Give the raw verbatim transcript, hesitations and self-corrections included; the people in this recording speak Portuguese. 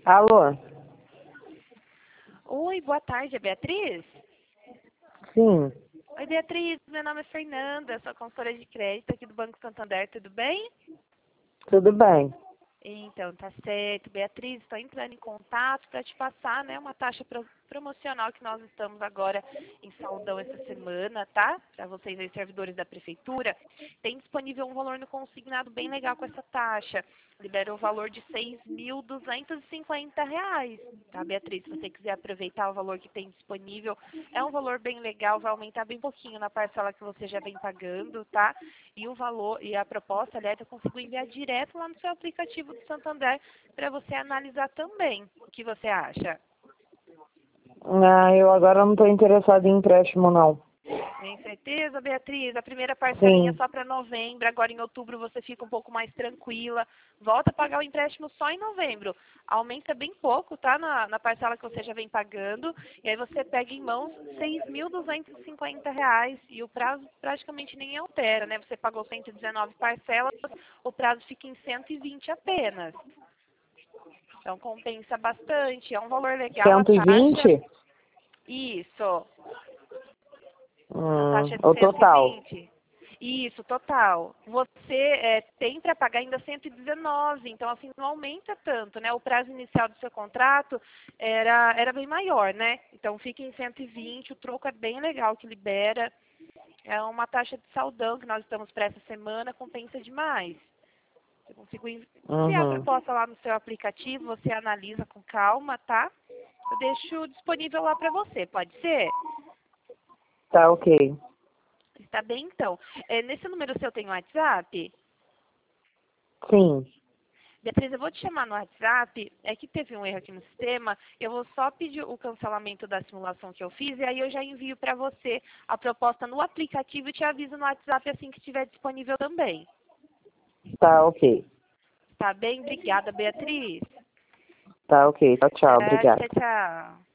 Alô? Oi, boa tarde, é Beatriz? Sim, Oi, Beatriz, meu nome é Fernanda, sou consultora de crédito aqui do Banco Santander, tudo bem? tudo bem. Então, tá certo. Beatriz, estou entrando em contato para te passar, né, uma taxa pro- promocional que nós estamos agora em saldão essa semana, tá? Para vocês aí, servidores da prefeitura. Tem disponível um valor no consignado bem legal com essa taxa. Libera o valor de seis mil duzentos e cinquenta reais, tá, Beatriz? Se você quiser aproveitar o valor que tem disponível, é um valor bem legal, vai aumentar bem pouquinho na parcela que você já vem pagando, tá? E o valor e a proposta, aliás, eu consigo enviar direto lá no seu aplicativo do Santander para você analisar também. O que você acha? Ah, eu agora não estou interessado em empréstimo, não. Tem certeza, Beatriz? A primeira parcelinha é Sim, só para novembro, agora em outubro você fica um pouco mais tranquila. Volta a pagar o empréstimo só em novembro. Aumenta bem pouco, tá? Na, na parcela que você já vem pagando. E aí você pega em mãos seis mil duzentos e cinquenta reais e o prazo praticamente nem altera, né? Você pagou cento e dezenove parcelas, o prazo fica em cento e vinte apenas. Então compensa bastante, é um valor legal a cento e taxa. vinte? Isso. A Hum, taxa é de o cento e total. vinte. Isso, total. Você é, tem para pagar ainda cento e dezenove, então assim não aumenta tanto, né? O prazo inicial do seu contrato era, era bem maior, né? Então fica em cento e vinte, o troco é bem legal que libera. É uma taxa de saldão que nós estamos para essa semana, compensa demais. Eu consigo enviar a Uhum, proposta lá no seu aplicativo, você analisa com calma, tá? Eu deixo disponível lá para você, pode ser? tá ok. Está bem, então. É, nesse número seu tem WhatsApp? Sim, Beatriz, eu vou te chamar no WhatsApp. É que teve um erro aqui no sistema. Eu vou só pedir o cancelamento da simulação que eu fiz e aí eu já envio para você a proposta no aplicativo e te aviso no WhatsApp assim que estiver disponível também. tá ok. Tá bem? Obrigada, Beatriz. Tá ok. Tchau, tchau. Tá, Obrigada. tchau, tchau.